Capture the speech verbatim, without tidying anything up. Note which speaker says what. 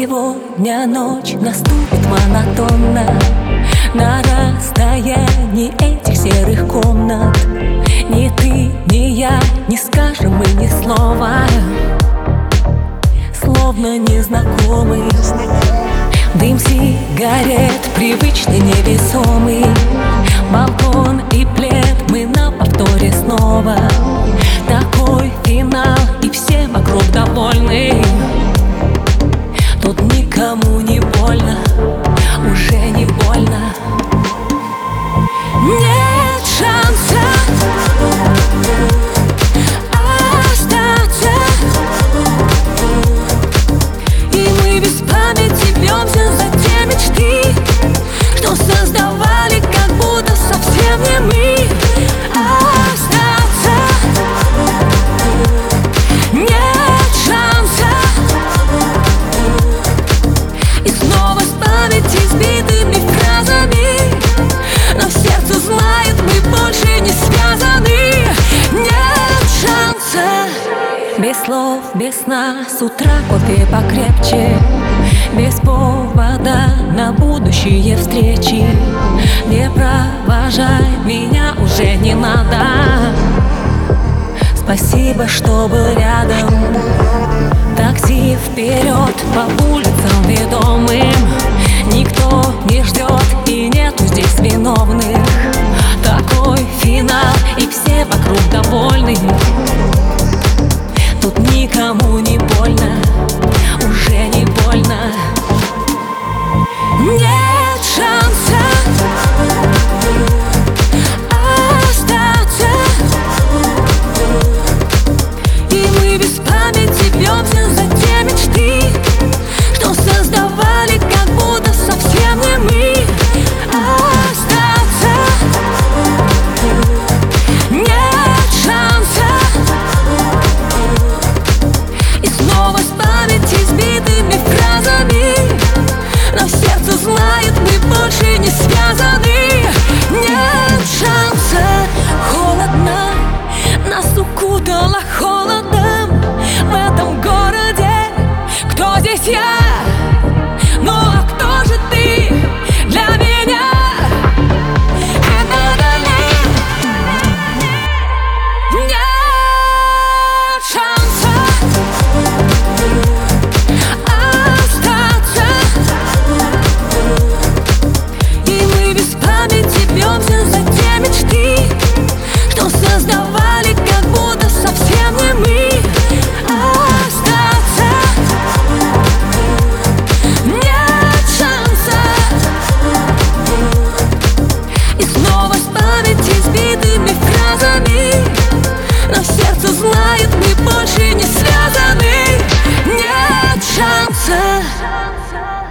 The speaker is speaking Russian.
Speaker 1: сегодня ночь наступит монотонно, на расстоянии этих серых комнат. Ни ты, ни я не скажем мы ни слова, словно незнакомый. Дым сигарет, привычный, невесомый. Балкон и плед, мы на повторе снова. Такой финал, и все вокруг довольны. Тут никому не больно, уже не больно. Нет шанса остаться, и мы без памяти бьемся за те мечты, что создавали, как будто совсем не мы. Остаться нет шанса, и снова с памяти сбитыми фразами, но сердце знает, мы больше не связаны. Нет шанса. Без слов, без сна, с утра кофе покрепче, без повода на будущие встречи. Не провожай меня, уже не надо. Спасибо, что был рядом. Такси вперед по улицам ведомым. Никто не ждет и нету здесь виновных. Такой финал, и все вокруг довольны. Тут никому не больно, уже не больно. Нет шанса остаться, и мы без памяти бьемся за те мечты, что создавали, как будто совсем не мы. Остаться нет шанса, и снова с памяти сбитыми фразами, но сердце знает, мы больше не связаны. Нет шанса. Холодно, нас укутало холодом в этом городе. Кто здесь я? Ну а кто же ты для меня? Нет шанса остаться, и мы без памяти бьемся за те мечты, что создавали, как будто совсем не мы. Остаться нет шанса, и снова с памяти сбитыми фразами, но сердце знает, мы больше не связаны. Нет шанса.